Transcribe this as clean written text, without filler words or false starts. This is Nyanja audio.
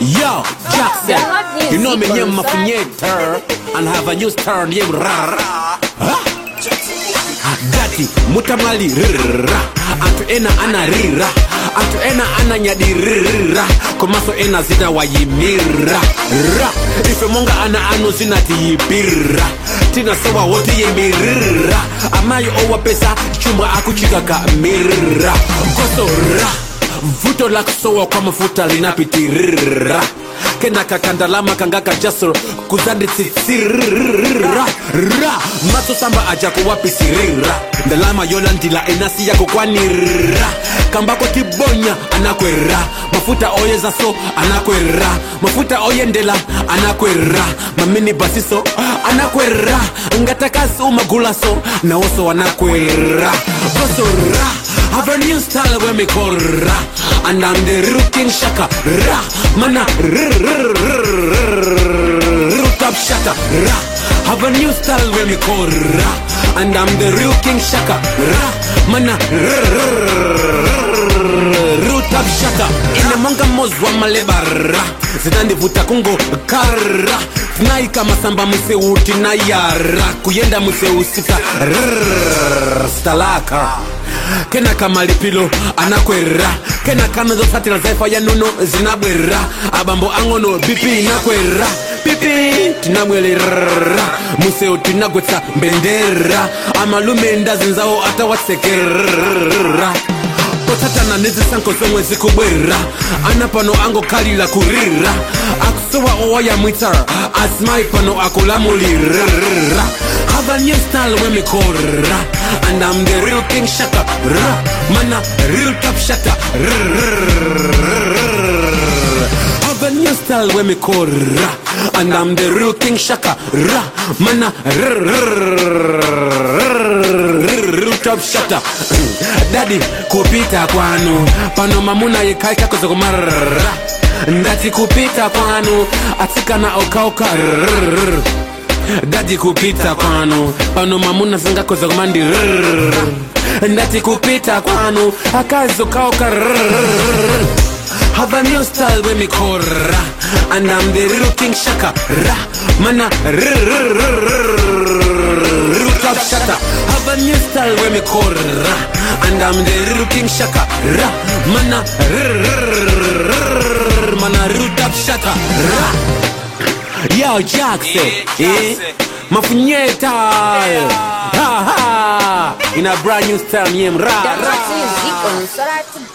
Yo, Jackson, you know me name mafunyeter and have a new star name rara. Gati mutamali rira, atu ena ana rira, atu ena ana nyadi rira, komaso ena zida wayimira. Ra, ife monga ana anu zinati yibira, tina sewa wote yemirira, amayo owa pesa chumba akuchikaka mirira. Koso ra, vuto la kusowa kwa mafuta linapitirira, kena kakandalama kangaka jasoro kuzandi tsitsirira. Ra, maso samba ajaku wapisirira, ndalama yolandila enasi yako kwanira, kambako tibonya anakwera, mafuta oye zaso anakwera, mafuta oye ndela anakwera, mamini basiso anakwera, ngatakasu magulaso na oso anakwera. Koso ra, have a new style when me call ra, and I'm the real King Shaka. Ra, mana root up Shaka. Ra, have a new style when me call ra, and I'm the real King Shaka. Ra, mana root up Shaka. Ine manga mozwa malebara, zidandi vuta kungo kara, tunaika masamba muse uti na yara, kuyenda muse usita stalaka. Kena kamalipilo anakwera, kena kanozo satira zaifa ya nuno zinabwera, abambo angono bipi nakwera, bipi tinamwelera, museo tinagweta mbendera, amalume ndazinzao atawatsekera. Potata nezi sanko zomwe zikubwera, anapano ango kali la kurira, akusowa owa ya mwita, asmai pano akulamulira. Have a new style when me call ra, and I'm the real King Shaka. Ra, mana real top shata. Have a new style when me call ra, and I'm the real King Shaka. Ra, mana real top shata. Daddy kupita kwanu, pano mamuna yekaika kuzokumarra. Ndati kupita kwanu, atika na okauka. Daddy kupita kwanu, pano mamuna zinga koza kumandi. Ndati kupita kwanu, akazo kauka. Have a new style when me call ra, and I'm the real King Shaka. Ra, mana real top shata. Have a new style when me call ra, and I'm the real King Shaka. Ra, mana real top shata. Ra. Yo, Jackson, mafunyeta, ha ha, in a brand new style, yem ra.